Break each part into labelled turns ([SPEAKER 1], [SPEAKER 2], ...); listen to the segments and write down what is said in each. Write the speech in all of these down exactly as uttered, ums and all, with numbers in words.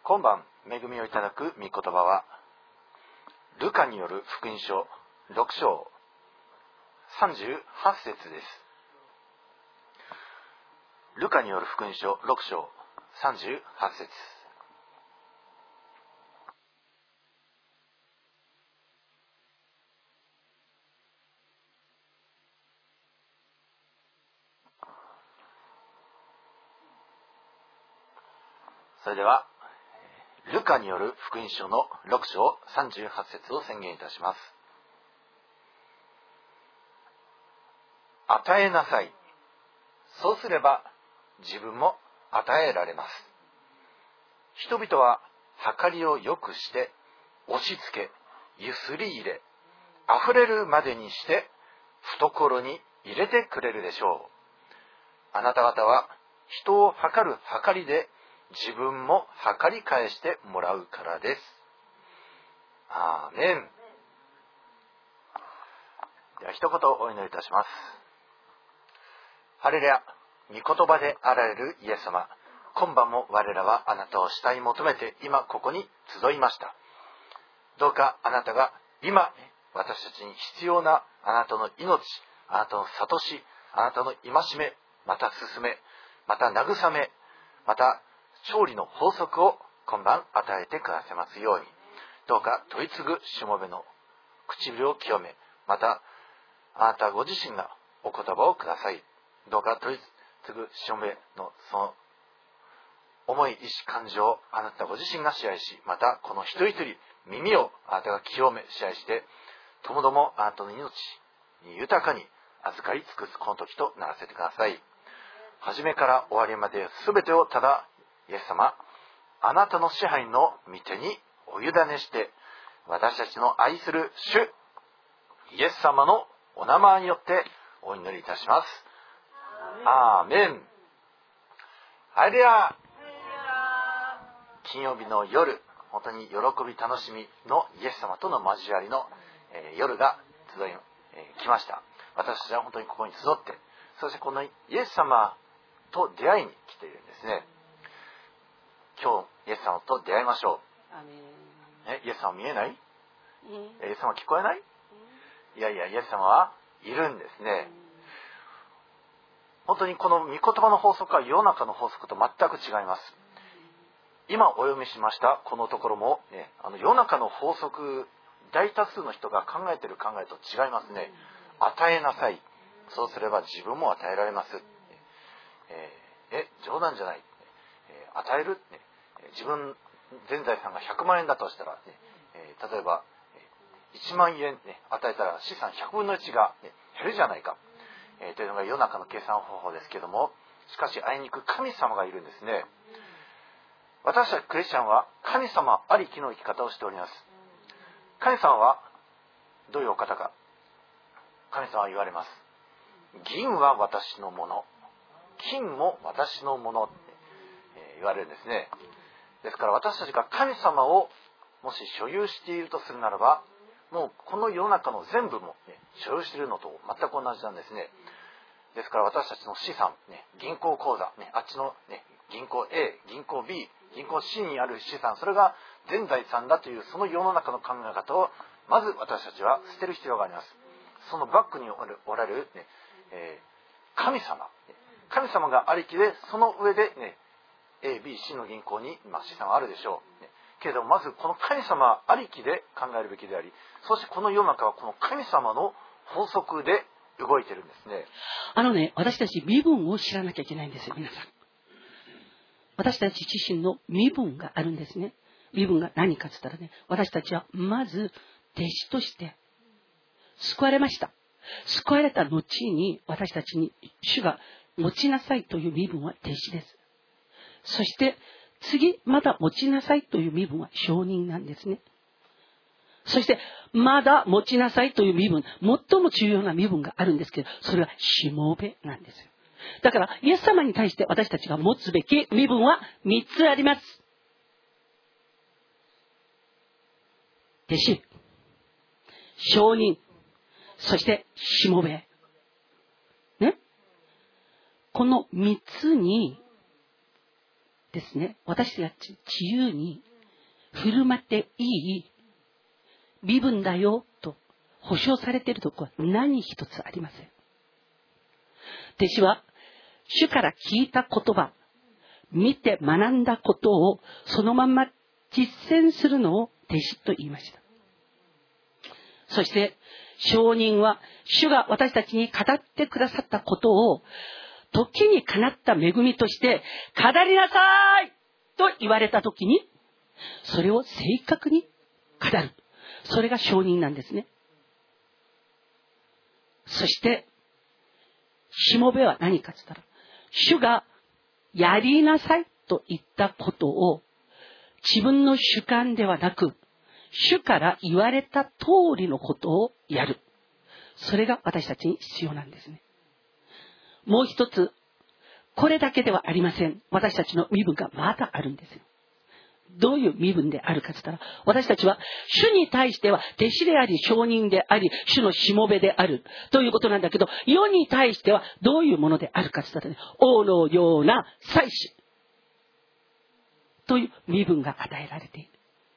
[SPEAKER 1] 今晩恵みをいただく御言葉はルカによる福音書ろく章さんじゅうはち節です。ルカによる福音書ろく章さんじゅうはち節。それではルカによる福音書のろく章さんじゅうはち節を宣言いたします。与えなさい。そうすれば自分も与えられます。人々は計りをよくして押し付け、ゆすり入れ、溢れるまでにして懐に入れてくれるでしょう。あなた方は人を計る計りで自分も計り返してもらうからです。アーメン。では一言お祈りいたします。ハレルヤ、御言葉であられるイエス様、今晩も我らはあなたを慕い求めて今ここに集いました。どうかあなたが今私たちに必要なあなたの命、あなたの諭し、あなたの戒め、また勧め、また慰め、また勝利の法則を今晩与えてくださいますように、どうか問い継ぐしもべの唇を清め、またあなたご自身がお言葉をください。どうか問い継ぐしもべのその思い、意志、感情をあなたご自身が支配し、またこの一人一人耳をあなたが清め支配して、ともどもあなたの命に豊かに預かり尽くすこの時とならせてください。初めから終わりまで全てをただイエス様、あなたの支配の御手にお委ねして、私たちの愛する主イエス様のお名前によってお祈りいたします。アーメン。ハレルヤ。金曜日の夜、本当に喜び楽しみのイエス様との交わりの、えー、夜が集い、えー、来ました。私たちは本当にここに集って、そしてこのイエス様と出会いに来ているんですね。今日イエス様と出会いましょう。えイエス様見えない？イエス様聞こえない？いやいや、イエス様はいるんですね。本当にこの御言葉の法則は世の中の法則と全く違います。今お読みしましたこのところも、ね、あの世の中の法則、大多数の人が考えている考えと違いますね。与えなさい。そうすれば自分も与えられます。えー、え冗談じゃない。えー、与える、ね、自分全財産がひゃくまんえんだとしたら、ねえー、例えばいちまんえん、ね、与えたら資産ひゃくぶんのいちが、ね、減るじゃないか、えー、というのが世の中の計算方法ですけども、しかしあいにく神様がいるんですね。私たちクリスチャンは神様ありきの生き方をしております。神様はどういうお方か。神様は言われます。銀は私のもの、金も私のものって言われるんですね。ですから私たちが神様をもし所有しているとするならば、もうこの世の中の全部も、ね、所有しているのと全く同じなんですね。ですから私たちの資産、ね、銀行口座、ね、あっちの、ね、銀行 A、銀行 B、銀行 C にある資産、それが全財産だというその世の中の考え方をまず私たちは捨てる必要があります。そのバックにおられる、ねえー、神様、神様がありきで、その上で、ね、A、B、C の銀行に、まあ、資産はあるでしょう、ね、けれどもまずこの神様ありきで考えるべきであり、そしてこの世の中はこの神様の法則で動いてるんですね。
[SPEAKER 2] あのね、私たち身分を知らなきゃいけないんですよ、皆さん。私たち自身の身分があるんですね。身分が何かって言ったらね、私たちはまず弟子として救われました。救われた後に私たちに主が持ちなさいという身分は弟子です。そして次まだ持ちなさいという身分は証人なんですね。そしてまだ持ちなさいという身分、最も重要な身分があるんですけど、それはしもべなんですよ。だからイエス様に対して私たちが持つべき身分はみっつあります。弟子、証人、そしてしもべ。ね。このみっつにですね、私たち自由に振る舞っていい身分だよと保証されているところは何一つありません。弟子は主から聞いた言葉、見て学んだことをそのまま実践するのを弟子と言いました。そして証人は主が私たちに語ってくださったことを時にかなった恵みとして語りなさいと言われた時にそれを正確に語る。それが証人なんですね。そしてしもべは何かと言ったら、主がやりなさいと言ったことを自分の主観ではなく、主から言われた通りのことをやる。それが私たちに必要なんですね。もう一つ、これだけではありません。私たちの身分がまだあるんですよ。どういう身分であるかと言ったら、私たちは主に対しては弟子であり証人であり主のしもべであるということなんだけど、世に対してはどういうものであるかと言ったら、ね、王のような祭司という身分が与えられている。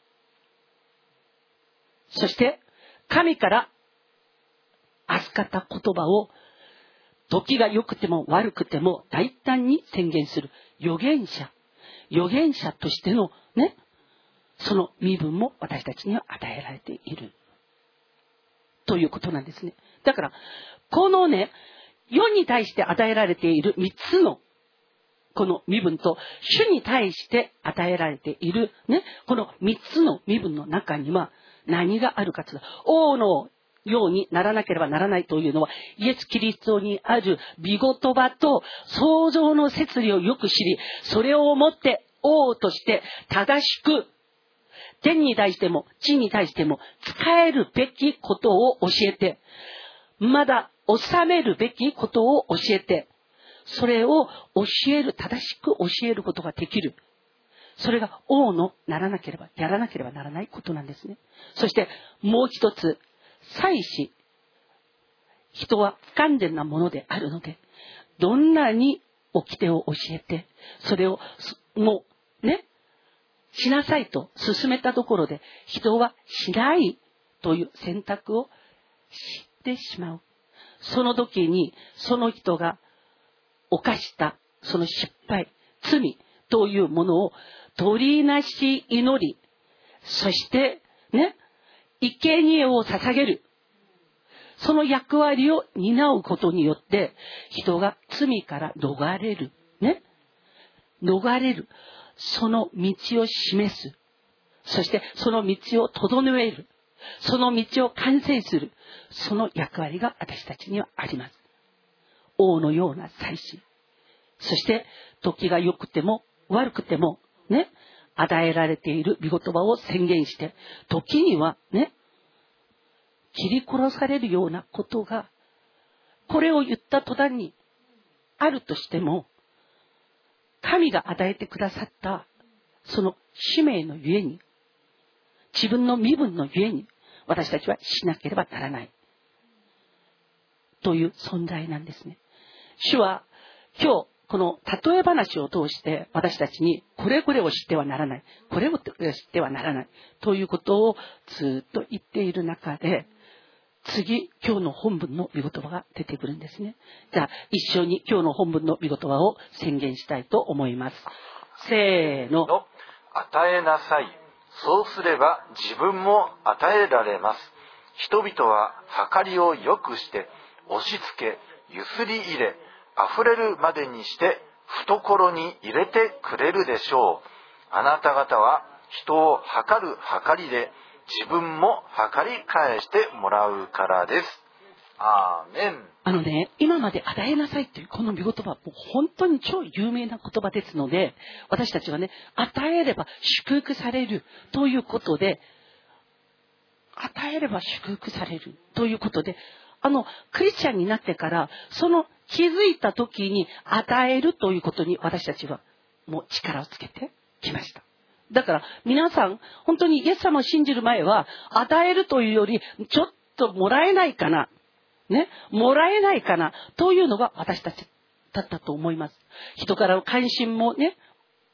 [SPEAKER 2] そして神から預かった言葉を時が良くても悪くても大胆に宣言する預言者預言者としてのね、その身分も私たちには与えられているということなんですね。だからこのね、世に対して与えられているみっつのこの身分と主に対して与えられているね、このみっつの身分の中には何があるかというと、王のようにならなければならないというのは、イエス・キリストにある御言葉と創造の摂理をよく知り、それをもって王として正しく天に対しても地に対しても使えるべきことを教えて、まだ治めるべきことを教えて、それを教える、正しく教えることができる。それが王のならなければ、やらなければならないことなんですね。そしてもう一つ、祭司。人は不完全なものであるので、どんなに掟を教えて、それをもうね、しなさいと勧めたところで、人はしないという選択を知ってしまう。その時に、その人が犯したその失敗、罪というものを取りなし祈り、そしてね、生贄を捧げる。その役割を担うことによって、人が罪から逃れる。ね。逃れる。その道を示す。そしてその道を整える。その道を完成する。その役割が私たちにはあります。王のような祭司。そして時が良くても悪くてもね、与えられている御言葉を宣言して、時にはね、切り殺されるようなことが、これを言った途端にあるとしても、神が与えてくださったその使命のゆえに、自分の身分のゆえに、私たちはしなければならないという存在なんですね。主は今日この例え話を通して私たちにこれこれを知ってはならない、これを知ってはならないということをずっと言っている中で、次今日の本文の御言葉が出てくるんですね。じゃあ一緒に今日の本文の御言葉を宣言したいと思います。せーの。
[SPEAKER 1] 与えなさい。そうすれば自分も与えられます。人々は計りをよくして押し付け、ゆすり入れ、溢れるまでにして懐に入れてくれるでしょう。あなた方は人を計る計りで自分も計り返してもらうからです。アーメン。
[SPEAKER 2] あのね、今まで与えなさいというこの御言葉はもう本当に超有名な言葉ですので、私たちはね、与えれば祝福されるということで、与えれば祝福されるということで、あのクリスチャンになってからその気づいた時に与えるということに私たちはもう力をつけてきました。だから皆さん本当にイエス様を信じる前は、与えるというよりちょっともらえないかなね、もらえないかなというのが私たちだったと思います。人からの関心もね、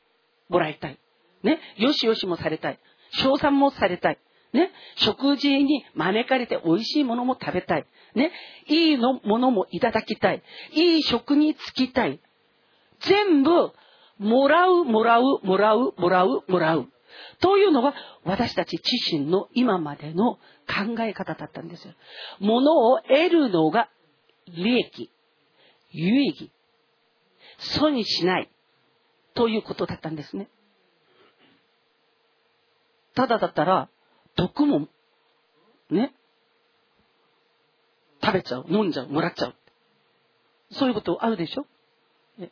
[SPEAKER 2] もらいたい。ね。よしよしもされたい。称賛もされたい。ね。食事に招かれて美味しいものも食べたい。ね。いいのものもいただきたい。いい食に就きたい。全部、もらう、もらう、もらう、もらう、もらう。というのが私たち自身の今までの考え方だったんですよ。物を得るのが利益、有意義、損しないということだったんですね。ただだったら毒もね、食べちゃう、飲んじゃう、もらっちゃう。そういうことあるでしょ。ね、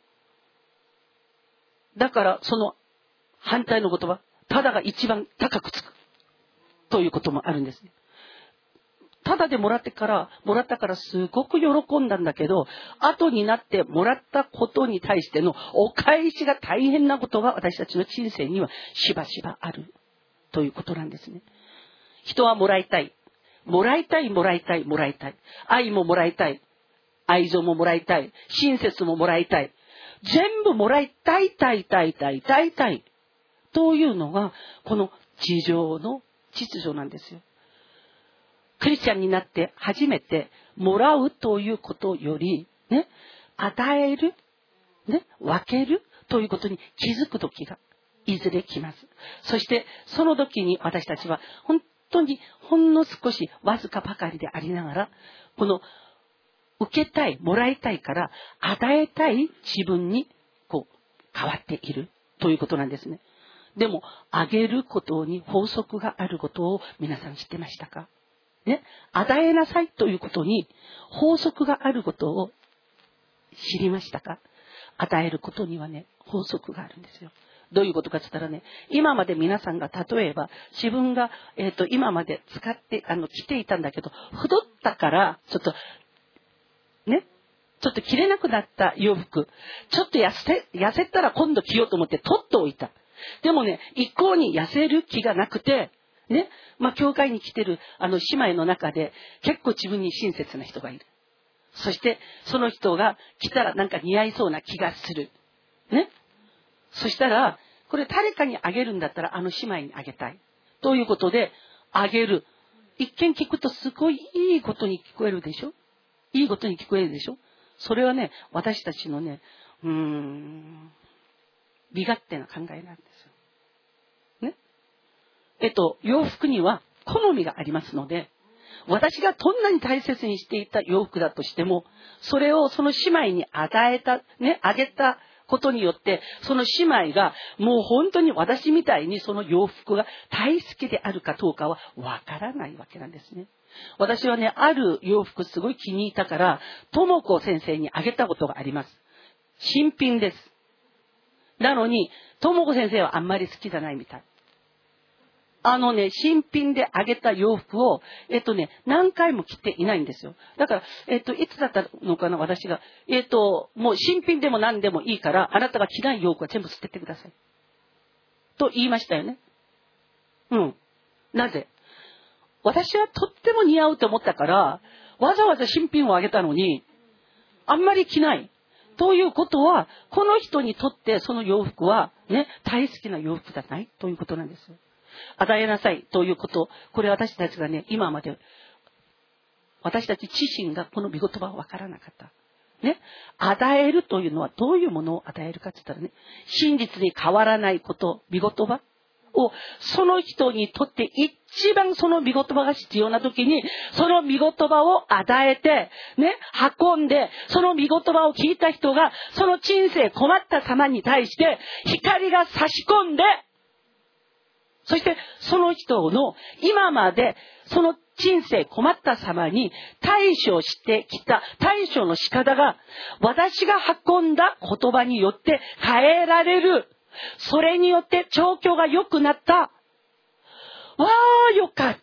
[SPEAKER 2] だからその反対の言葉、ただが一番高くつくということもあるんですね。ただでもらってから、もらったからすごく喜んだんだけど、後になってもらったことに対してのお返しが大変なことが私たちの人生にはしばしばあるということなんですね。人はもらいたい。もらいたい、もらいたい、もらいたい。愛ももらいたい。愛情ももらいたい。親切ももらいたい。全部もらいたい、たいたいたいたいたい。というのが、この地上の秩序なんですよ。クリスチャンになって初めて、もらうということより、ね、与える、ね、分けるということに気づく時が、いずれ来ます。そして、その時に私たちは、本当にほんの少しわずかばかりでありながら、この、受けたい、もらいたいから、与えたい自分に、こう、変わっているということなんですね。でも、あげることに法則があることを皆さん知ってましたか？ね、与えなさいということに法則があることを知りましたか？与えることにはね、法則があるんですよ。どういうことかって言ったらね、今まで皆さんが例えば自分が、えっと、今まで使って、あの、着ていたんだけど、太ったから、ちょっと、ね、ちょっと着れなくなった洋服、ちょっと痩せ、痩せたら今度着ようと思って取っておいた。でもね、一向に痩せる気がなくて、ね、まあ、教会に来てる、あの、姉妹の中で、結構自分に親切な人がいる。そして、その人が来たらなんか似合いそうな気がする。ね。そしたら、これ誰かにあげるんだったら、あの姉妹にあげたい。ということで、あげる。一見聞くとすごいいいことに聞こえるでしょ？いいことに聞こえるでしょ？それはね、私たちのね、うーん、美勝手な考えなんですよ。ね。えっと、洋服には好みがありますので、私がどんなに大切にしていた洋服だとしても、それをその姉妹に与えた、ね、あげたことによって、その姉妹がもう本当に私みたいにその洋服が大好きであるかどうかはわからないわけなんですね。私はね、ある洋服すごい気に入ったから、ともこ先生にあげたことがあります。新品です。なのに、ともこ先生はあんまり好きじゃないみたい。あのね、新品であげた洋服を、えっとね、何回も着ていないんですよ。だから、えっと、いつだったのかな、私が。えっと、もう新品でも何でもいいから、あなたが着ない洋服は全部捨ててください。と言いましたよね。うん。なぜ？私はとっても似合うと思ったから、わざわざ新品をあげたのに、あんまり着ない。ということは、この人にとってその洋服は、ね、大好きな洋服じゃないということなんですよ。与えなさいということ、これ私たちがね、今まで、私たち自身がこの御言葉は分からなかった。ね。与えるというのはどういうものを与えるかって言ったらね、真実に変わらないこと、御言葉を、その人にとって一番その御言葉が必要な時に、その御言葉を与えて、ね、運んで、その御言葉を聞いた人が、その人生困った様に対して、光が差し込んで、そしてその人の今までその人生困った様に対処してきた対処の仕方が私が運んだ言葉によって変えられる。それによって状況が良くなった。わあ、よかった。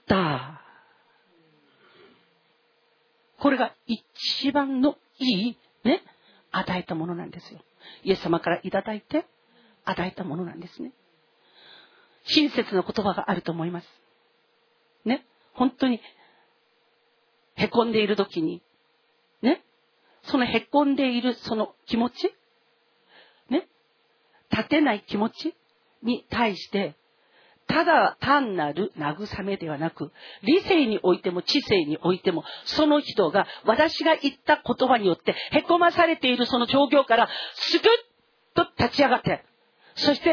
[SPEAKER 2] これが一番のいいね、与えたものなんですよ。イエス様からいただいて与えたものなんですね。親切な言葉があると思います。ね。本当に、へこんでいる時に、ね。そのへこんでいるその気持ち、ね。立てない気持ち、 に対して、ただ単なる慰めではなく、理性においても知性においても、その人が私が言った言葉によってへこまされているその状況からすぐっと立ち上がって、そして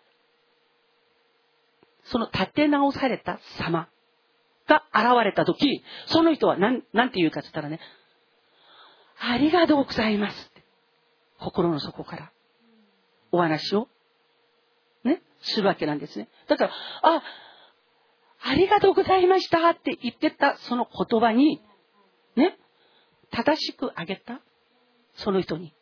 [SPEAKER 2] その立て直された様が現れたとき、その人は何、なんて言うかって言ったらね、ありがとうございますって心の底からお話をね、するわけなんですね。だから、あ、ありがとうございましたって言ってたその言葉に、ね、正しくあげたその人に、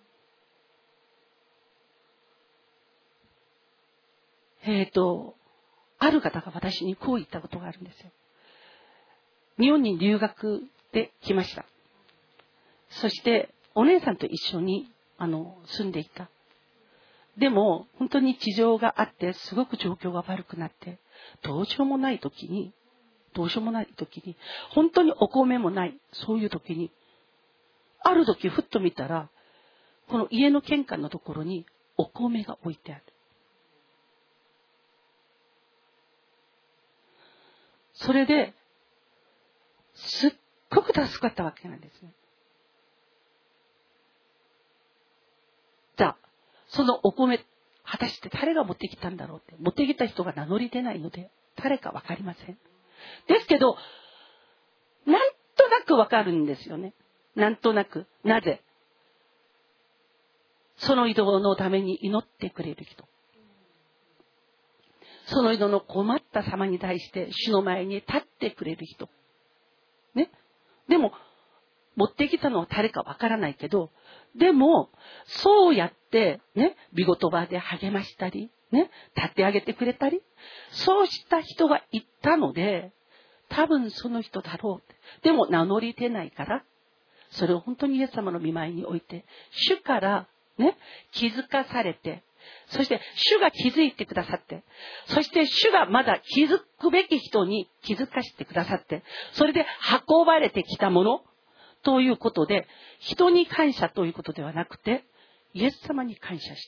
[SPEAKER 2] えっと、ある方が私にこう言ったことがあるんですよ。日本に留学で来ました。そして、お姉さんと一緒に、あの、住んでいた。でも、本当に事情があって、すごく状況が悪くなって、どうしようもない時に、どうしようもない時に、本当にお米もない、そういう時に、ある時ふっと見たら、この家の玄関のところにお米が置いてある。それで、すっごく助かったわけなんですね。じゃあ、そのお米、果たして誰が持ってきたんだろうって。持ってきた人が名乗り出ないので、誰かわかりません。ですけど、なんとなくわかるんですよね。なんとなく。なぜ？その移動のために祈ってくれる人。その移動の困った様に対して主の前に立ってくれる人。ね。でも、持ってきたのは誰かわからないけど、でも、そうやって、ね、御言葉で励ましたり、ね、立て上げてくれたり、そうした人がいたので、多分その人だろう。でも名乗り出ないから、それを本当にイエス様の御前に置いて、主から、ね、気づかされて、そして主が気づいてくださって、そして主がまだ気づくべき人に気づかせてくださって、それで運ばれてきたもの、ということで、人に感謝ということではなくて、イエス様に感謝した。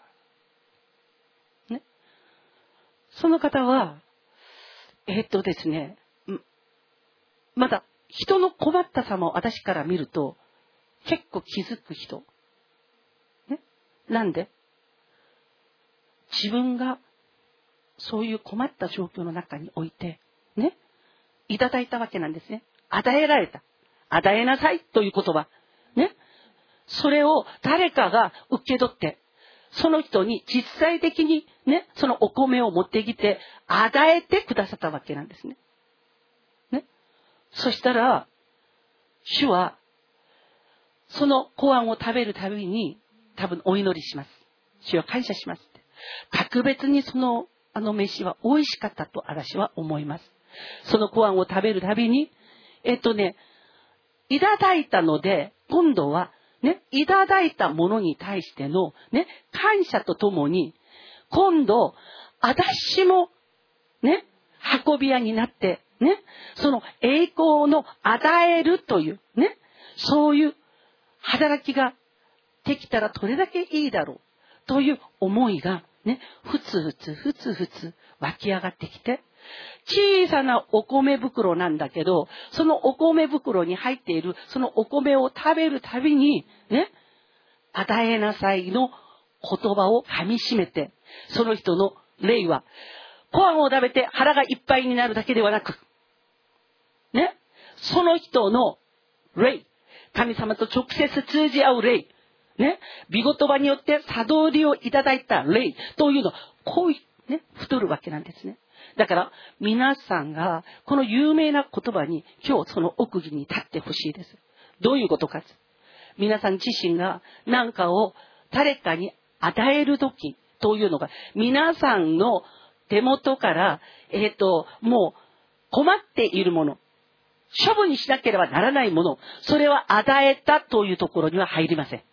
[SPEAKER 2] ね。その方は、えー、っとですね、まだ人の困った様を私から見ると、結構気づく人。ね。なんで？自分がそういう困った状況の中において、ね、いただいたわけなんですね。与えられた。与えなさいという言葉。ね。それを誰かが受け取って、その人に実際的にね、そのお米を持ってきて、与えてくださったわけなんですね。ね。そしたら、主は、その小餡を食べるたびに、多分お祈りします。主は感謝しますって。格別にその、あの飯は美味しかったと私は思います。その小餡を食べるたびに、えっとね、いただいたので、今度は、ね、いただいたものに対しての、ね、感謝とともに、今度、私も、ね、運び屋になって、ね、その栄光の与えるという、ね、そういう働きができたらどれだけいいだろう、という思いが、ね、ふつふつ、ふつふつ湧き上がってきて、小さなお米袋なんだけど、そのお米袋に入っているそのお米を食べるたびに、ね、与えなさいの言葉を噛み締めて、その人の霊は、ご飯を食べて腹がいっぱいになるだけではなく、ね、その人の霊、神様と直接通じ合う霊、ね、御言葉によって悟りをいただいた霊というのは、こういう、ね、太るわけなんですね。だから皆さんがこの有名な言葉に今日その奥義に立ってほしいです。どういうことか。皆さん自身が何かを誰かに与えるときというのが皆さんの手元から、えっと、もう困っているもの、処分にしなければならないもの、それは与えたというところには入りません。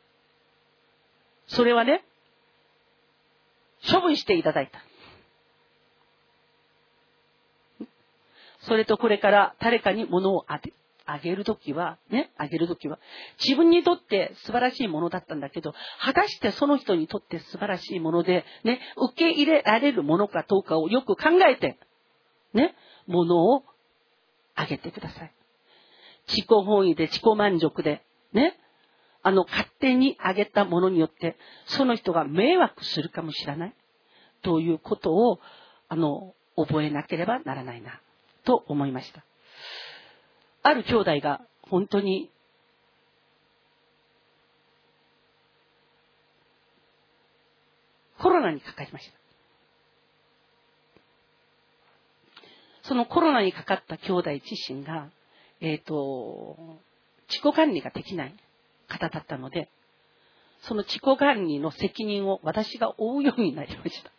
[SPEAKER 2] それはね、処分していただいた。それとこれから誰かに物を与あげるときは、ね、あげるときは、自分にとって素晴らしいものだったんだけど、果たしてその人にとって素晴らしいもので、ね、受け入れられるものかどうかをよく考えて、ね、ものをあげてください。自己本位で自己満足で、ね、あの、勝手にあげたものによって、その人が迷惑するかもしれない。ということを、あの、覚えなければならないな、と思いました。ある兄弟が、本当に、コロナにかかりました。そのコロナにかかった兄弟自身が、えっと、自己管理ができない方だったので、その自己管理の責任を私が負うようになりました。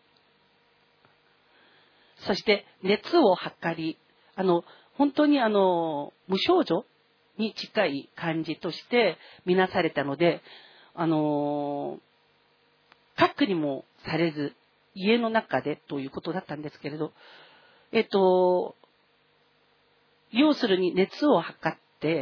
[SPEAKER 2] そして熱を測り、あの、本当にあの、無症状に近い感じとして見なされたので、あの、隔離もされず、家の中でということだったんですけれど、えっと、要するに熱を測って、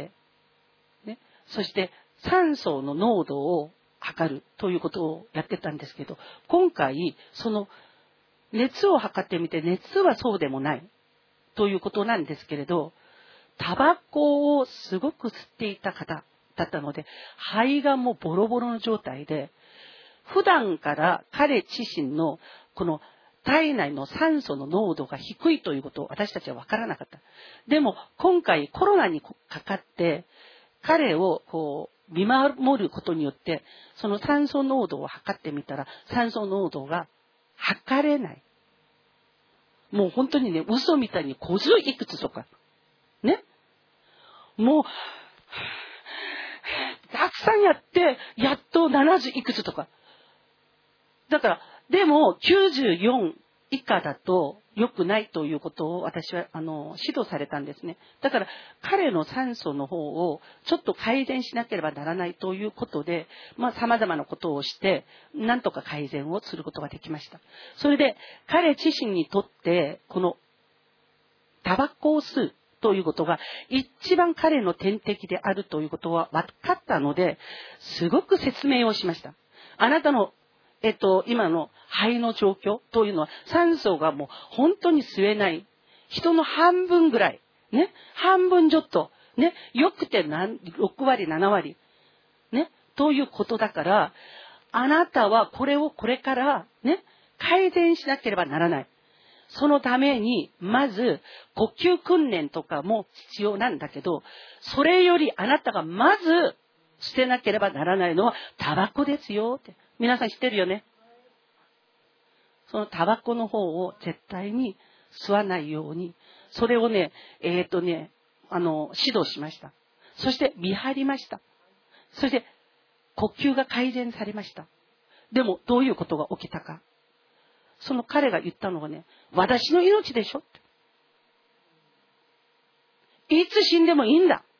[SPEAKER 2] ね、そして酸素の濃度を測るということをやってたんですけど、今回、その熱を測ってみて、熱はそうでもないということなんですけれど、タバコをすごく吸っていた方だったので、肺がもうボロボロの状態で、普段から彼自身のこの体内の酸素の濃度が低いということを私たちは分からなかった。でも今回コロナにかかって彼をこう見守ることによってその酸素濃度を測ってみたら酸素濃度が測れない。もう本当にね、嘘みたいにごじゅういくつとかね、もうたくさんやってやっとななじゅういくつとか。だからでもきゅうじゅうよん以下だと良くないということを私はあの指導されたんですね。だから彼の酸素の方をちょっと改善しなければならないということで、まあ様々なことをしてなんとか改善をすることができました。それで彼自身にとってこのタバコを吸うということが一番彼の天敵であるということは分かったので、すごく説明をしました。あなたのえっと、今の肺の状況というのは酸素がもう本当に吸えない人の半分ぐらい、ね、半分ちょっと、ね、よくてろくわり、ななわり、ね、ということだから、あなたはこれをこれからね、改善しなければならない。そのために、まず、呼吸訓練とかも必要なんだけど、それよりあなたがまず捨てなければならないのはタバコですよって。皆さん知ってるよね。そのタバコの方を絶対に吸わないように、それをね、えっとね、あの、指導しました。そして見張りました。そして呼吸が改善されました。でもどういうことが起きたか。その彼が言ったのがね、私の命でしょって。いつ死んでもいいんだ。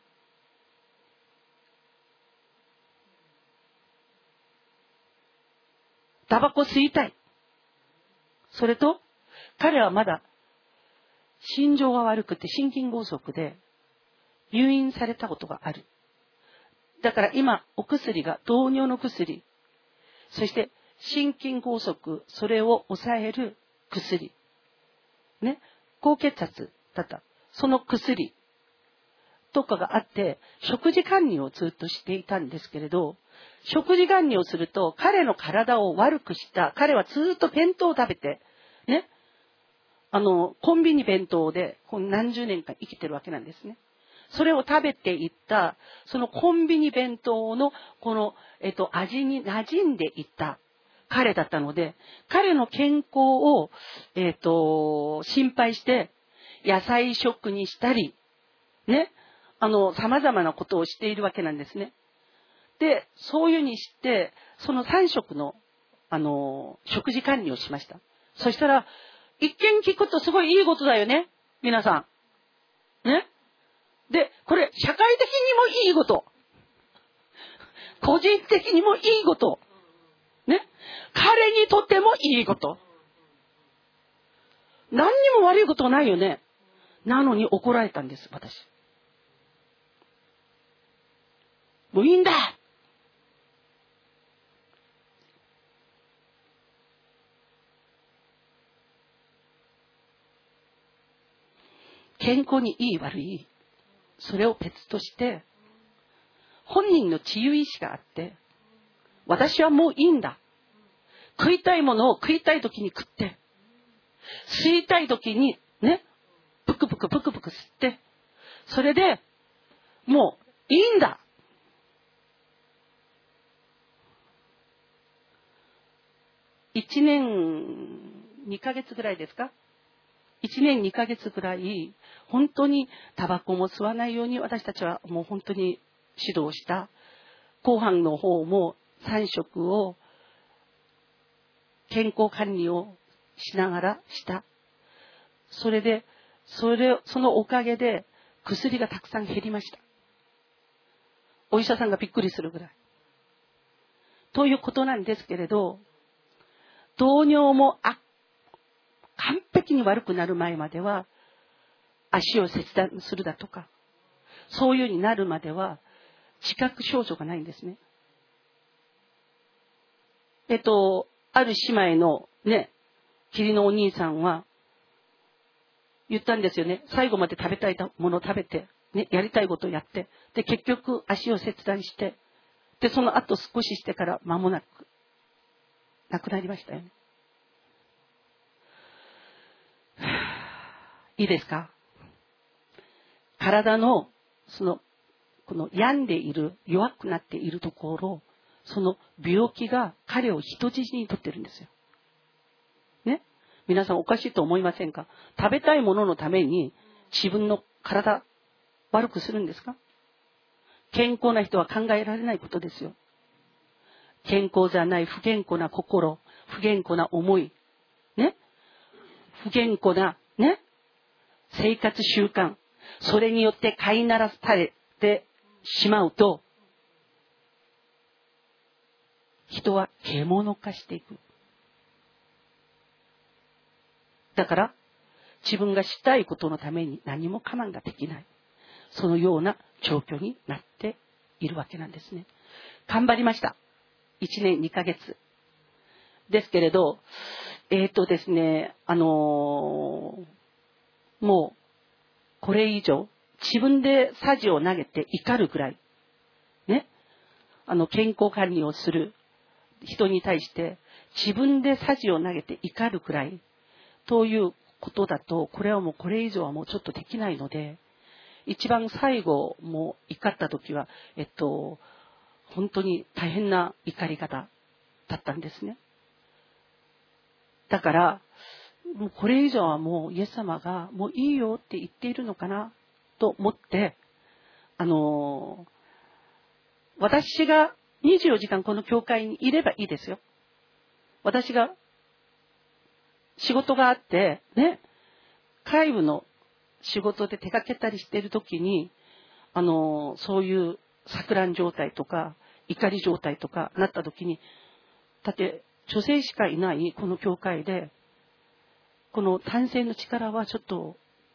[SPEAKER 2] タバコ吸いたい。それと、彼はまだ心臓が悪くて心筋梗塞で入院されたことがある。だから今お薬が糖尿の薬、そして心筋梗塞、それを抑える薬、ね、高血圧だった。その薬とかがあって、食事管理をずっとしていたんですけれど、食事管理をすると彼の体を悪くした。彼はずっと弁当を食べて、ね、あのコンビニ弁当で何十年間生きてるわけなんですね。それを食べていったそのコンビニ弁当のこの、えっと、味に馴染んでいった彼だったので、彼の健康を、えっと、心配して野菜食にしたりね、あの様々なことをしているわけなんですね。で、そういうふうにして、そのさん食の、あの、食事管理をしました。そしたら、一見聞くとすごいいいことだよね。皆さん。ね。で、これ、社会的にもいいこと。個人的にもいいこと。ね。彼にとってもいいこと。何にも悪いことないよね。なのに怒られたんです、私。 もういいんだ。健康にいい悪い、それを別として、本人の自由意志があって、私はもういいんだ。食いたいものを食いたい時に食って、吸いたい時にね、ブクブクブクブク吸って、それでもういいんだ。一年二ヶ月ぐらいですか？一年二ヶ月ぐらい、本当にタバコも吸わないように私たちはもう本当に指導した。後半の方も三食を健康管理をしながらした。それで、それ、そのおかげで薬がたくさん減りました。お医者さんがびっくりするぐらい。ということなんですけれど、糖尿もあ完璧に悪くなる前までは、足を切断するだとか、そういうようになるまでは、自覚症状がないんですね。えっと、ある姉妹のね、義理のお兄さんは、言ったんですよね。最後まで食べたいものを食べて、ね、やりたいことをやって、で、結局足を切断して、で、その後少ししてから間もなく、亡くなりましたよね。いいですか？体の、その、この病んでいる、弱くなっているところ、その病気が彼を人質に取ってるんですよ。ね？皆さんおかしいと思いませんか？食べたいもののために自分の体悪くするんですか？健康な人は考えられないことですよ。健康じゃない不健康な心、不健康な思い、ね？不健康な、ね？生活習慣、それによって飼いならされてしまうと、人は獣化していく。だから、自分がしたいことのために何も我慢ができない。そのような状況になっているわけなんですね。頑張りました。いちねんにかげつ。ですけれど、えっとですね、あのー、もう、これ以上、自分でさじを投げて怒るぐらい、ね、あの、健康管理をする人に対して、自分でさじを投げて怒るくらい、ということだと、これはもうこれ以上はもうちょっとできないので、一番最後も怒った時は、えっと、本当に大変な怒り方だったんですね。だから、もうこれ以上はもうイエス様がもういいよって言っているのかなと思って、あのー、私がにじゅうよじかんこの教会にいればいいですよ。私が仕事があって、ね、外部の仕事で出かけたりしているときに、あのー、そういう錯乱状態とか怒り状態とかなったときに、だって女性しかいないこの教会で、この男性の力はちょっと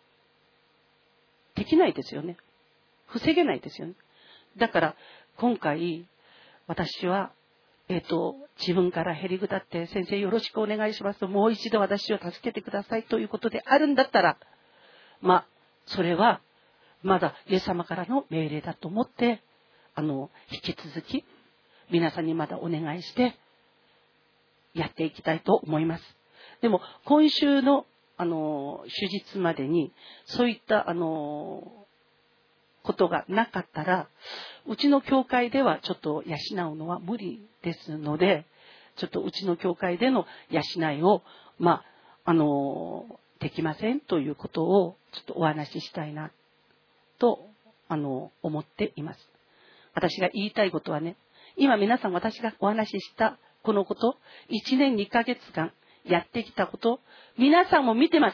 [SPEAKER 2] できないですよね。防げないですよね。だから今回私は、えっと、自分からへりくだって先生よろしくお願いしますと、もう一度私を助けてくださいということであるんだったら、まあ、それはまだイエス様からの命令だと思って、あの、引き続き皆さんにまだお願いしてやっていきたいと思います。でも今週のあの手術までにそういったあのことがなかったら、うちの教会ではちょっと養うのは無理ですので、ちょっとうちの教会での養いをまああのできませんということをちょっとお話ししたいなとあの思っています。私が言いたいことはね、今皆さん私がお話ししたこのこと、いちねんにかげつかんやってきたこと、皆さんも見てます。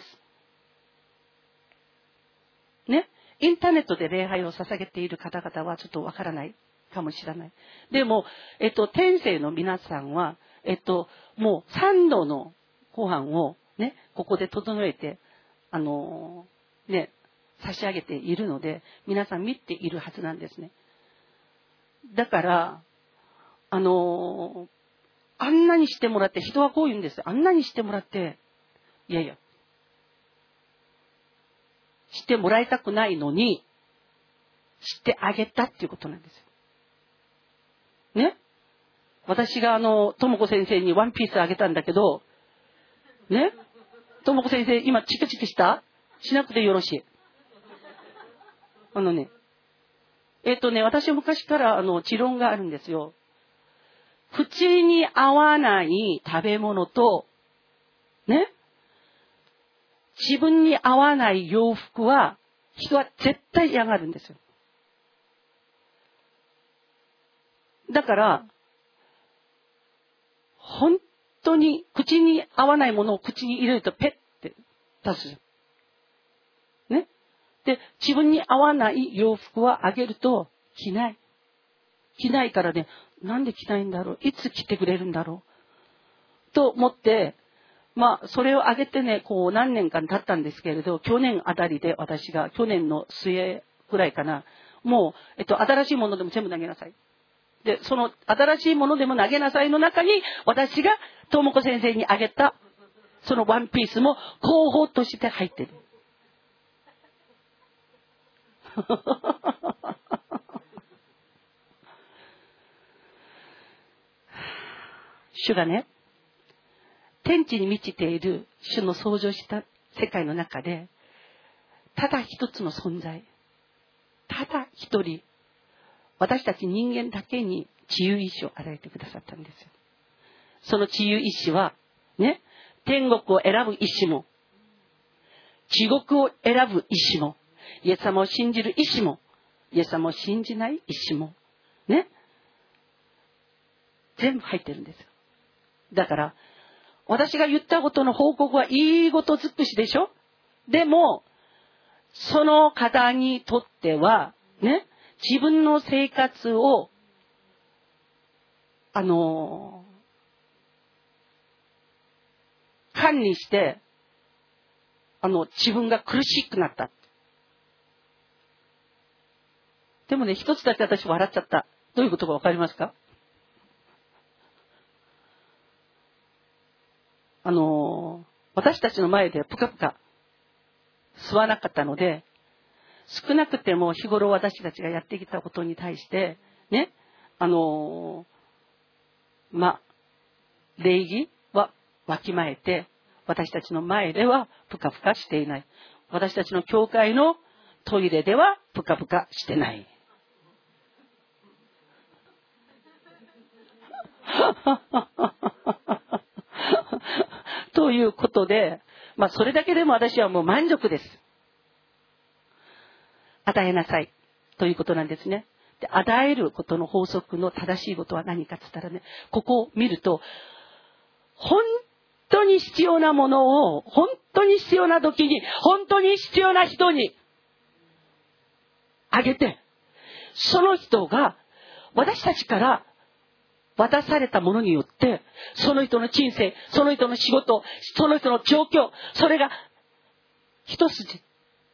[SPEAKER 2] ね。インターネットで礼拝を捧げている方々はちょっとわからないかもしれない。でも、えっと、天性の皆さんは、えっと、もうさんどのご飯をね、ここで整えて、あのー、ね、差し上げているので、皆さん見ているはずなんですね。 だから、あのー、あんなにしてもらって、人はこう言うんですよ。あんなにしてもらって、いやいや、してもらいたくないのに、してあげたっていうことなんですよ。ね。私があの、ともこ先生にワンピースあげたんだけど、ね。ともこ先生、今チクチクしたしなくてよろしい。あのね、えっとね、私昔からあの、持論があるんですよ。口に合わない食べ物と、ね。自分に合わない洋服は、人は絶対嫌がるんですよ。だから、本当に口に合わないものを口に入れるとペッて出す。ね。で、自分に合わない洋服はあげると着ない。着ないからね、なんで着ないんだろう。いつ着てくれるんだろう。と思って、まあ、それをあげてね、こう何年間経ったんですけれど、去年あたりで私が、去年の末ぐらいかな、もう、えっと、新しいものでも全部投げなさい。で、その新しいものでも投げなさいの中に、私がともこ先生にあげた、そのワンピースも候補として入ってる。主がね、天地に満ちている主の創造した世界の中で、ただ一つの存在、ただ一人、私たち人間だけに自由意志を与えてくださったんですよ。その自由意志は、ね、天国を選ぶ意志も、地獄を選ぶ意志も、イエス様を信じる意志も、イエス様を信じない意志も、ね、全部入ってるんですよ。だから、私が言ったことの報告はいいこと尽くしでしょ？でも、その方にとっては、ね、自分の生活を、あのー、管理して、あの、自分が苦しくなった。でもね、一つだけ私笑っちゃった。どういうことかわかりますか？あのー、私たちの前でぷかぷか吸わなかったので、少なくても日頃私たちがやってきたことに対して、ね、あのー、ま、礼儀はわきまえて、私たちの前ではぷかぷかしていない。私たちの教会のトイレではぷかぷかしてない。ということで、まあそれだけでも私はもう満足です。与えなさいということなんですね。で、与えることの法則の正しいことは何かって言ったらね、ここを見ると、本当に必要なものを、本当に必要な時に、本当に必要な人にあげて、その人が私たちから渡されたものによって、その人の人生、その人の仕事、その人の状況、それが一筋、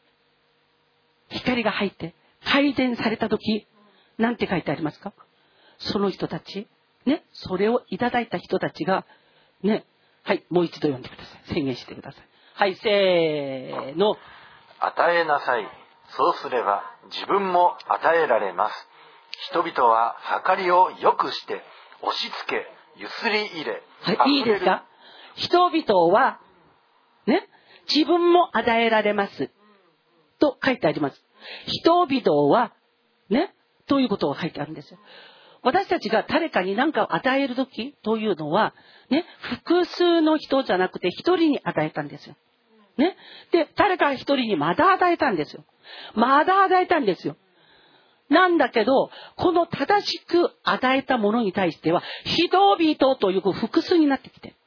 [SPEAKER 2] 光が入って改善されたとき、なんて書いてありますか？その人たち、ね、それをいただいた人たちが、ね、はい、もう一度読んでください。宣言してください。はい、せーの。
[SPEAKER 1] 与えなさい。そうすれば自分も与えられます。人々は計りを良くして、押し付け、ゆすり入れ。
[SPEAKER 2] はい、いいですか？人々は、ね、自分も与えられます。と書いてあります。人々は、ね、ということが書いてあるんですよ。私たちが誰かに何かを与えるときというのは、ね、複数の人じゃなくて一人に与えたんですよ。ね。で、誰か一人にまだ与えたんですよ。まだ与えたんですよ。なんだけど、この正しく与えたものに対しては、人々という複数になってきて。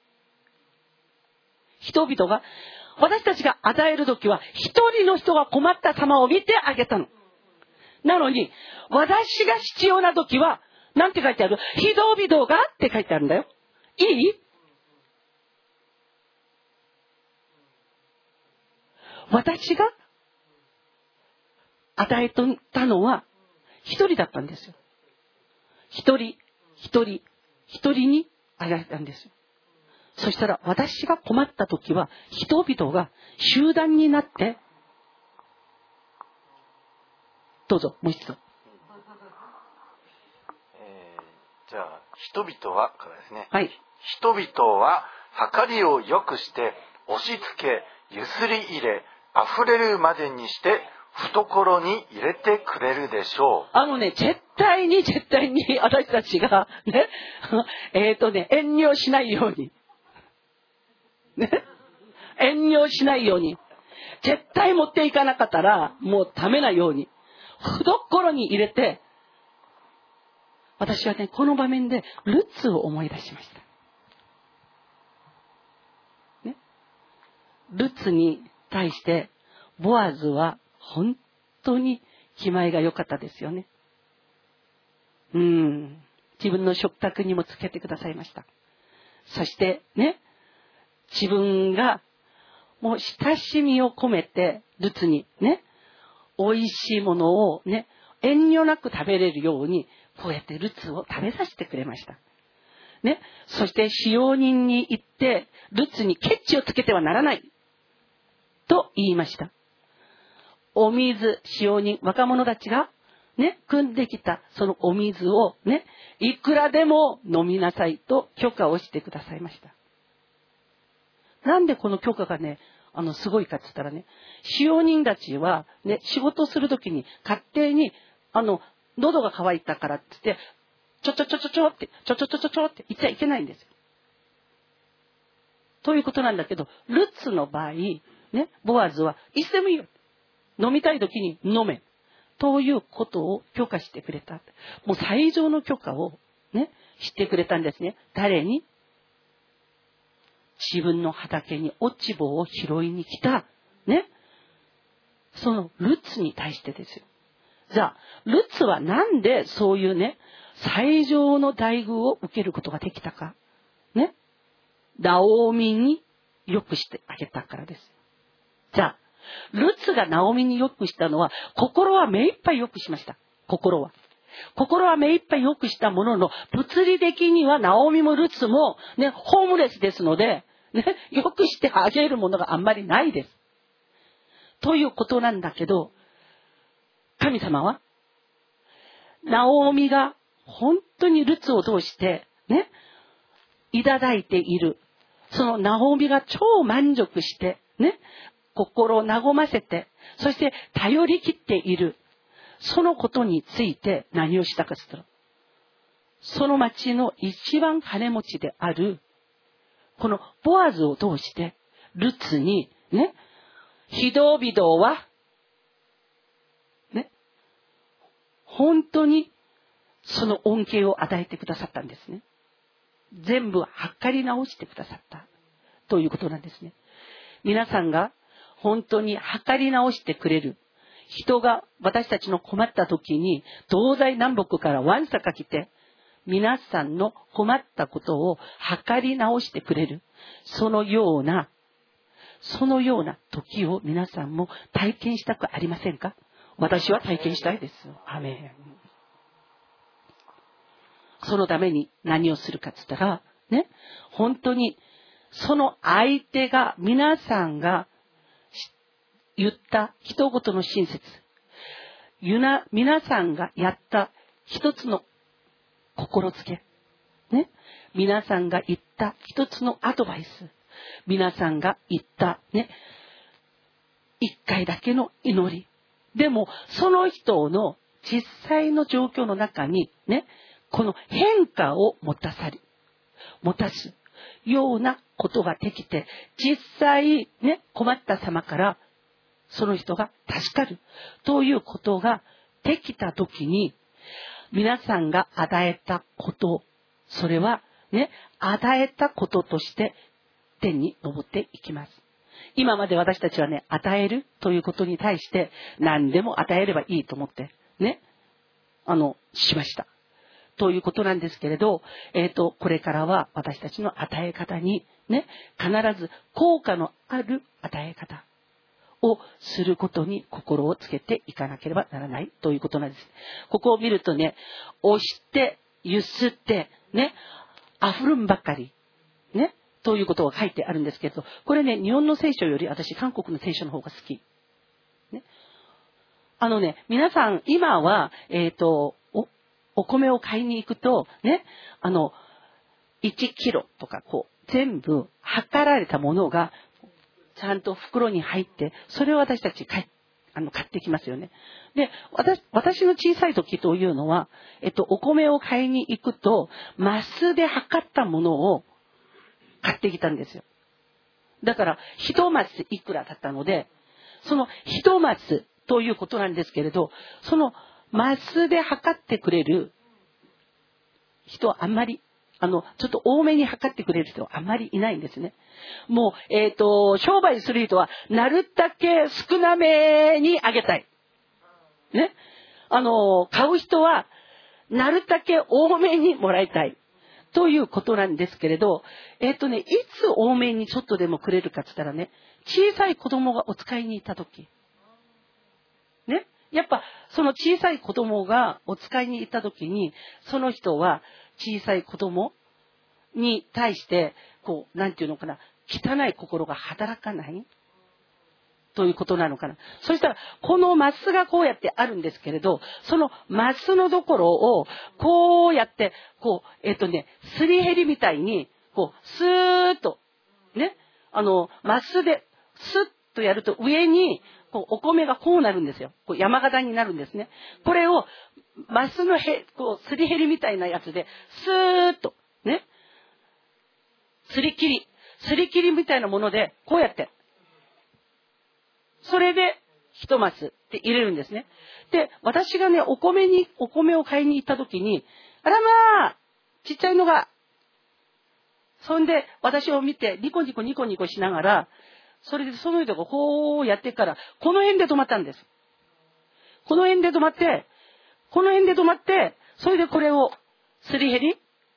[SPEAKER 2] 人々が、私たちが与えるときは、一人の人が困った様を見てあげたの。なのに、私が必要なときは、なんて書いてある？人々がって書いてあるんだよ。いい？私が与えたのは、一人だったんですよ。 一人、一人、一人にあげたんです。そしたら私が困った時は人々が集団になって、どうぞ、もう一度。
[SPEAKER 1] えー、じゃあ、人々は、からですね。
[SPEAKER 2] はい。
[SPEAKER 1] 人々は、計りを良くして、押し付け、ゆすり入れ、溢れるまでにして、懐に入れてくれるでしょう。
[SPEAKER 2] あのね、絶対に絶対に私たちがね、えっとね、遠慮しないように。ね。遠慮しないように。絶対持っていかなかったら、もうダメなように。懐に入れて、私はね、この場面でルツを思い出しました。ね。ルツに対して、ボアズは本当に気前が良かったですよね。うん。自分の食卓にもつけてくださいました。そしてね、自分がもう親しみを込めてルツにね、美味しいものをね、遠慮なく食べれるように、こうやってルツを食べさせてくれました。ね。そして使用人に行って、ルツにケチをつけてはならない。と言いました。お水、使用人、若者たちがね、汲んできたそのお水をね、いくらでも飲みなさいと許可をしてくださいました。なんでこの許可がね、あの、すごいかって言ったらね、使用人たちはね、仕事するときに勝手に、あの、喉が渇いたからって言って、ちょちょちょちょちょって、ちょちょちょちょちょって言っちゃいけないんですよ。ということなんだけど、ルツの場合、ね、ボアズはいつでもいいよ。飲みたいときに飲め。ということを許可してくれた。もう最上の許可をね、してくれたんですね。誰に？自分の畑に落ち穂を拾いに来た、ね。そのルツに対してですよ。じゃあ、ルツはなんでそういうね、最上の待遇を受けることができたか。ね。ナオミに良くしてあげたからです。じゃあ、ルツがナオミに良くしたのは、心は目いっぱい良くしました。心は。心は目いっぱい良くしたものの、物理的にはナオミもルツも、ね、ホームレスですので、ね、良くしてあげるものがあんまりないです。ということなんだけど、神様は、ナオミが本当にルツを通して、ね、いただいている。そのナオミが超満足して、ね、心を和ませて、そして頼り切っている。そのことについて何をしたかというと、その町の一番金持ちである、このボアズを通して、ルツに、ね、人々は、ね、本当にその恩恵を与えてくださったんですね。全部測り直してくださったということなんですね。皆さんが本当に測り直してくれる人が私たちの困った時に東西南北からわんさか来て皆さんの困ったことを測り直してくれるそのようなそのような時を皆さんも体験したくありませんか？私は体験したいです。アメン。そのために何をするかって言ったらね、本当にその相手が皆さんが言った一言の親切、皆さんがやった一つの心づけ、ね、皆さんが言った一つのアドバイス、皆さんが言ったね、一回だけの祈り、でもその人の実際の状況の中にね、この変化を持たされ、持たすようなことができて、実際ね、困った様からその人が助かるということができたときに、皆さんが与えたこと、それはね、与えたこととして天に昇っていきます。今まで私たちはね、与えるということに対して何でも与えればいいと思ってね、あの、しました。ということなんですけれど、えっと、これからは私たちの与え方にね、必ず効果のある与え方をすることに心をつけていかなければならないということなんです。ここを見るとね、押してゆすって、ね、溢るんばっかり。ね。ということが書いてあるんですけれど、これね、日本の聖書より私、韓国の聖書の方が好き。ね。あのね、皆さん、今は、えっと、お、お米を買いに行くと、ね、あの、いちキロとか、こう、全部、測られたものが、ちゃんと袋に入って、それを私たち買い、あの、買ってきますよね。で、私、私の小さい時というのは、えっと、お米を買いに行くと、マスで測ったものを買ってきたんですよ。だから、一マスいくらだったので、その一マスということなんですけれど、そのマスで測ってくれる人はあんまり、あの、ちょっと多めに測ってくれる人はあんまりいないんですね。もう、えっと、商売する人は、なるだけ少なめにあげたい。ね。あの、買う人は、なるだけ多めにもらいたい。ということなんですけれど、えっとね、いつ多めにちょっとでもくれるかって言ったらね、小さい子供がお使いに行ったとき。ね。やっぱ、その小さい子供がお使いに行ったときに、その人は小さい子供に対して、こう、なんていうのかな、汚い心が働かないということなのかな。そしたら、このマスがこうやってあるんですけれど、そのマスのところを、こうやって、こう、えっとね、すり減りみたいに、こう、スーッと、ね、あの、マスで、スッとやると上に、こう、お米がこうなるんですよ。こう山形になるんですね。これを、マスのへ、こう、すり減りみたいなやつで、スーッと、ね、すり切り、すり切りみたいなもので、こうやって、それで、一マスって入れるんですね。で、私がね、お米に、お米を買いに行った時に、あらまあ、ちっちゃいのが、そんで、私を見て、ニコニコニコニコしながら、それでその人がこうやってから、この辺で止まったんです。この辺で止まって、この辺で止まって、それでこれを、すり減りん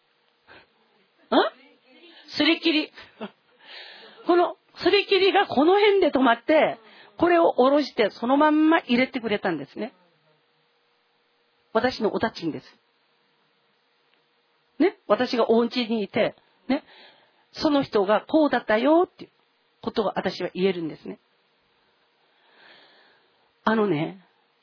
[SPEAKER 2] すり切り。この、すり切りがこの辺で止まって、これを下ろしてそのまんま入れてくれたんですね。私のお立ちんです。ね。私がお家にいて、ね。その人がこうだったよっていうことが私は言えるんですね。あのね、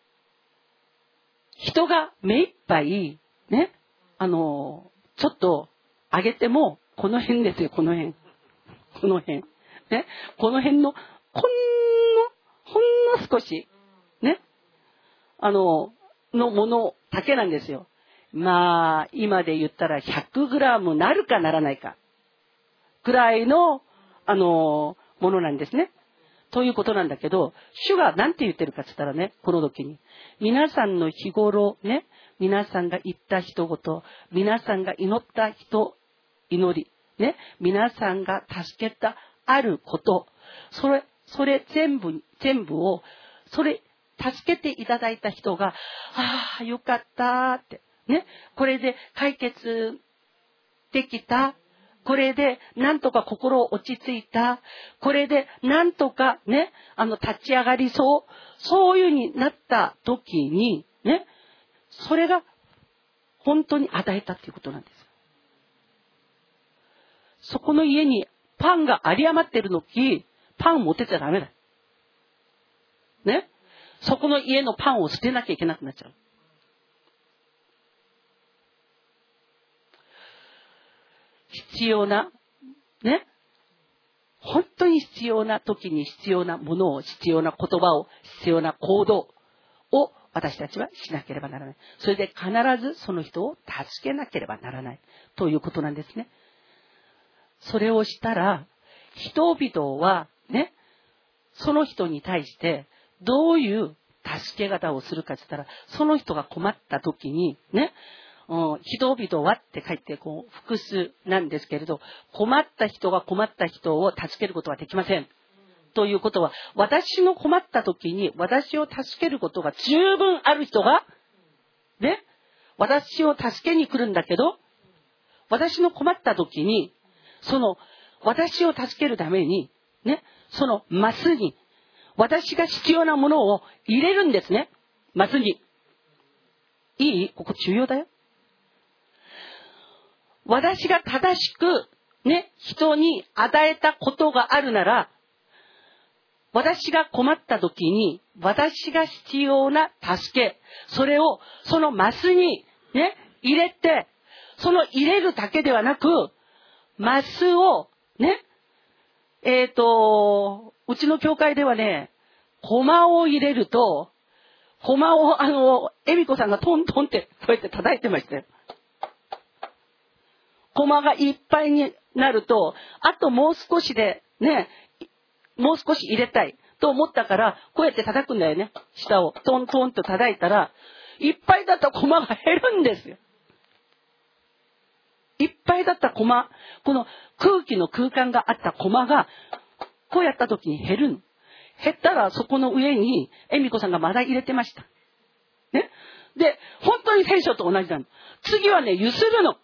[SPEAKER 2] 人が目いっぱい、ね。あの、ちょっと上げても、この辺ですよ、この辺。この辺。ね。この辺の、こんの、ほんの少し、ね。あの、のものだけなんですよ。まあ、今で言ったらひゃくグラムなるかならないか。くらいの、あの、ものなんですね。ということなんだけど、主が何て言ってるかって言ったらね、この時に。皆さんの日頃ね、皆さんが言った一言、皆さんが祈った人、祈り、ね、皆さんが助けたあること、それ、それ全部、全部を、それ、助けていただいた人が、ああ、よかったって、ね、これで解決できた。これでなんとか心落ち着いた。これでなんとかね、あの立ち上がりそう。そういうになった時に、ね、それが本当に与えたっていうことなんです。そこの家にパンが有り余ってるのに、パン持ってちゃダメだ。ね。そこの家のパンを捨てなきゃいけなくなっちゃう。必要な、ね。本当に必要な時に必要なものを、必要な言葉を、必要な行動を私たちはしなければならない。それで必ずその人を助けなければならないということなんですね。それをしたら、人々はね、その人に対してどういう助け方をするかって言ったら、その人が困った時にね、うん、人々はって書いてこう複数なんですけれど、困った人が困った人を助けることはできません。ということは、私の困った時に私を助けることが十分ある人が、ね、私を助けに来るんだけど、私の困った時に、その私を助けるために、ね、そのマスに、私が必要なものを入れるんですね。マスに。いい？ここ重要だよ。 私が正しくね、人に与えたことがあるなら、私が困った時に、私が必要な助け、それをそのマスにね、入れて、その入れるだけではなく、マスをね、えっと、うちの教会ではね、コマを入れると、コマをあの、エミコさんがトントンってこうやって叩いてましたよ。コマがいっぱいになると、あともう少しでね、もう少し入れたいと思ったから、こうやって叩くんだよね。下をトントンと叩いたら、いっぱいだったコマが減るんですよ。いっぱいだったコマ、この空気の空間があったコマが、こうやった時に減るの。減ったらそこの上に、エミコさんがまだ入れてました。ね。で、本当に聖書と同じなの。次はね、ゆするの。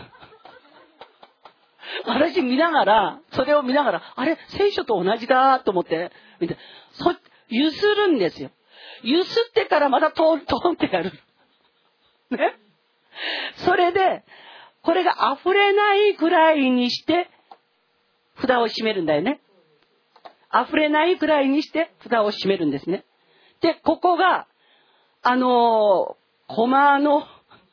[SPEAKER 2] 私見ながら、それを見ながら、あれ、聖書と同じだと思って、見て、そ、ゆするんですよ。ゆすってからまたトントンってやる。ね。それで、これが溢れないくらいにして、札を閉めるんだよね。溢れないくらいにして札を閉めるんですね。で、ここが、あのー、コマの、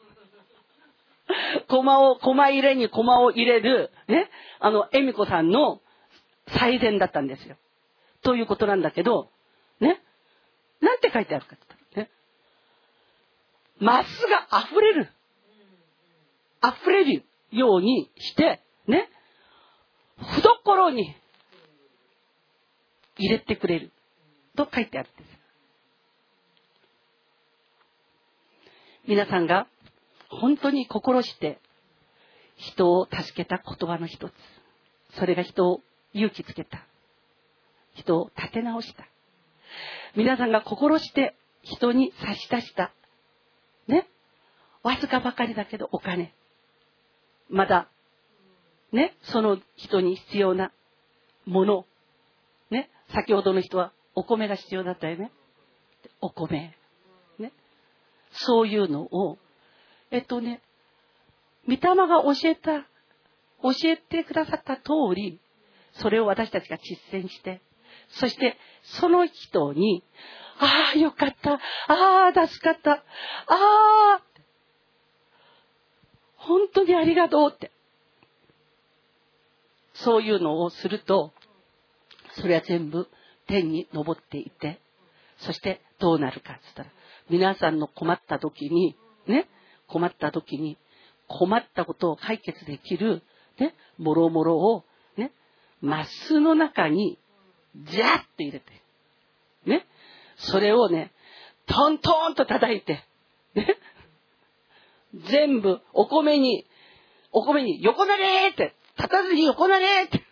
[SPEAKER 2] コマを、コマ入れにコマを入れる、ね、あの、エミコさんの最善だったんですよ。ということなんだけど、ね、なんて書いてあるかって言ったらね、マスが溢れる、溢れるようにして、ね、懐に入れてくれると書いてあるんです。皆さんが本当に心して人を助けた言葉の一つ、それが人を勇気つけた、人を立て直した、皆さんが心して人に差し出したね、わずかばかりだけどお金、まだね、その人に必要なものね、先ほどの人はお米が必要だったよね。お米ね、そういうのをえっとね、御霊が教えた、教えてくださった通り、それを私たちが実践して、そしてその人に、ああよかった、ああ助かった、ああ本当にありがとうって、そういうのをすると、それは全部天に昇っていて、そしてどうなるかって言ったら、皆さんの困った時にね、困った時に困ったことを解決できるね、もろもろをね、マスの中にジャッと入れてね、それをね、トントンと叩いてね、全部お米にお米に横なれーって立たずに横なれーって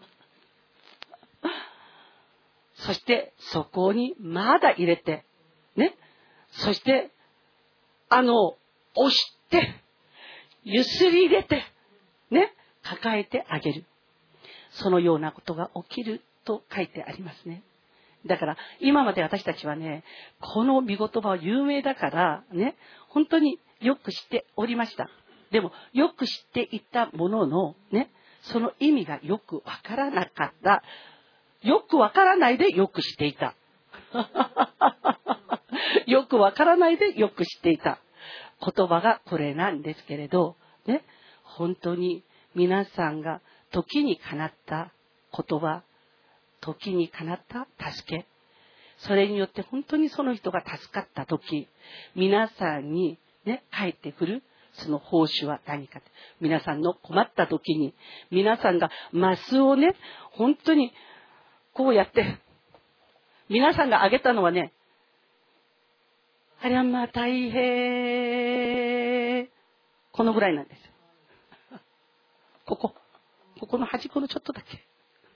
[SPEAKER 2] そしてそこにまだ入れてね、そしてあの押してゆすり入れてね、抱えてあげる、そのようなことが起きると書いてありますね。だから今まで私たちはね、この御言葉は有名だからね、本当によく知っておりました。でもよく知っていたもののね、その意味がよくわからなかった、よくわからないでよく知っていたよくわからないでよく知っていた言葉がこれなんですけれどね、本当に皆さんが時にかなった言葉、時にかなった助け、それによって本当にその人が助かった時、皆さんにね、返ってくるその報酬は何か、皆さんの困った時に皆さんがマスをね、本当にこうやって皆さんがあげたのはね、あれはまあ大変、このぐらいなんですよ。ここここの端っこのちょっとだけ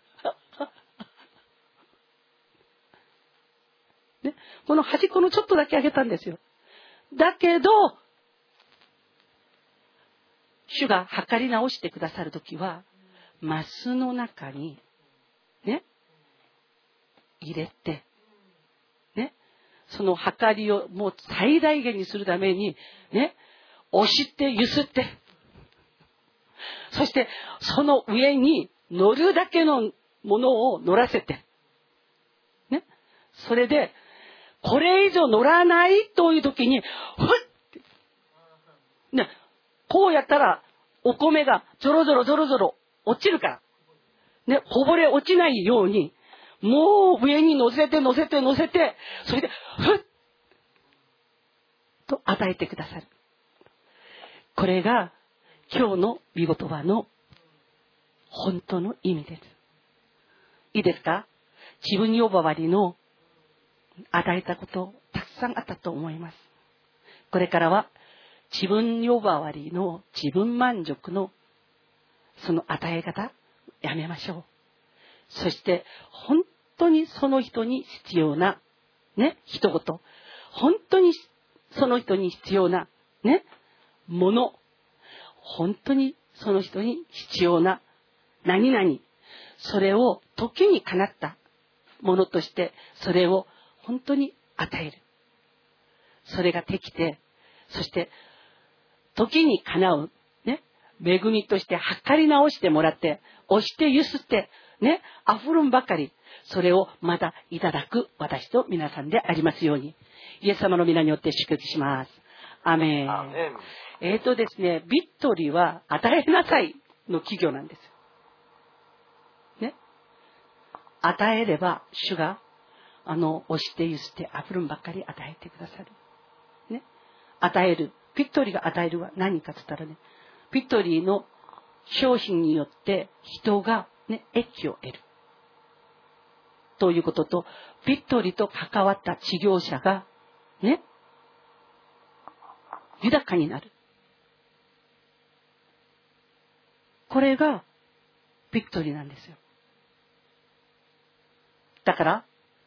[SPEAKER 2] ね、この端っこのちょっとだけあげたんですよ。だけど主が測り直してくださるときは、マスの中にね、入れてね、その測りをもう最大限にするためにね、押してゆすってそしてその上に乗るだけのものを乗らせて、ね、それでこれ以上乗らないという時に、ふっ、ね、こうやったらお米がゾロゾロゾロゾロ落ちるから、ね、こぼれ落ちないように、もう上に乗せて乗せて乗せて、それでふっと与えてくださる。これが今日の御言葉の本当の意味です。いいですか？自分呼ばわりの与えたことたくさんあったと思います。これからは自分呼ばわりの自分満足のその与え方やめましょう。そして本当にその人に必要なね、一言、本当にその人に必要なね、もの、本当にその人に必要な何々、それを時にかなったものとしてそれを本当に与える。それができて、そして時にかなうね、恵みとして測り直してもらって、押してゆすってね、溢るんばかり、それをまたいただく私と皆さんでありますように、イエス様の皆によって祝福します。アメン。
[SPEAKER 1] アメン。
[SPEAKER 2] えーとですね、ビットリーは与えなさいの企業なんですよ。ね。与えれば主があの押してゆすって溢るんばっかり与えてくださる。ね。与える。ビットリーが与えるは何かと言ったらね、ビットリーの商品によって人がね、益を得る。ということと、ビットリーと関わった事業者がね、豊かになる。これがビクトリーなんですよ。だから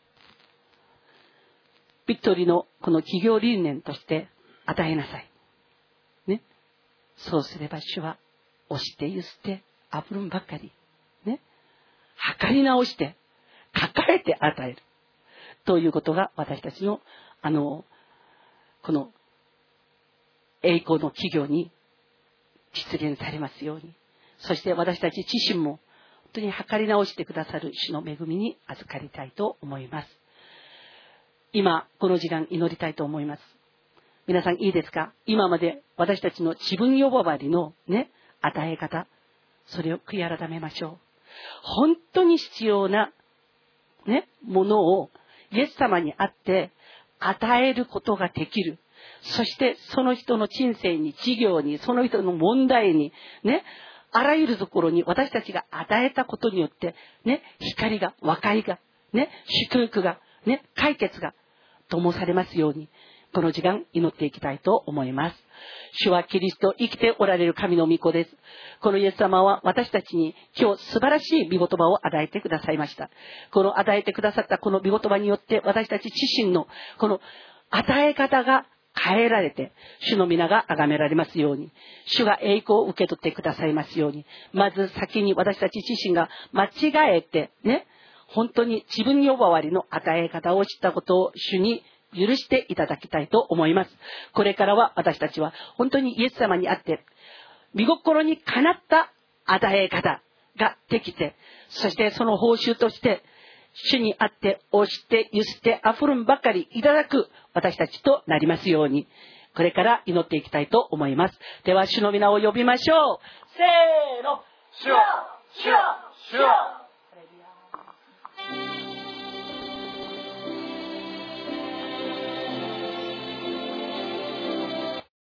[SPEAKER 2] ビクトリーのこの企業理念として与えなさい。ね。そうすれば主は押してゆすって溢るんばっかりね、測り直して抱えて与えるということが私たちのあのこの栄光の企業に実現されますように。そして私たち自身も本当に測り直してくださる主の恵みに預かりたいと思います。今この時間祈りたいと思います。皆さんいいですか？今まで私たちの自分呼ばわりのね、与え方、それを悔い改めましょう。本当に必要なね、ものをイエス様にあって与えることができる。そしてその人の人生に、事業に、その人の問題にね、あらゆるところに私たちが与えたことによってね、光が、和解がね、祝福がね、解決が灯されますように、この時間祈っていきたいと思います。主はキリスト、生きておられる神の御子です。このイエス様は私たちに今日素晴らしい御言葉を与えてくださいました。この与えてくださったこの御言葉によって私たち自身のこの与え方が変えられて、主の皆が崇められますように、主が栄光を受け取ってくださいますように、まず先に私たち自身が間違えてね、本当に自分呼ばわりの与え方を知ったことを主に許していただきたいと思います。これからは私たちは本当にイエス様にあって御心にかなった与え方ができて、そしてその報酬として主にあって押してゆすって溢るんばかりいただく私たちとなりますように、これから祈っていきたいと思います。では主の皆を呼びましょう。せーの。主よ、主よ、主よ。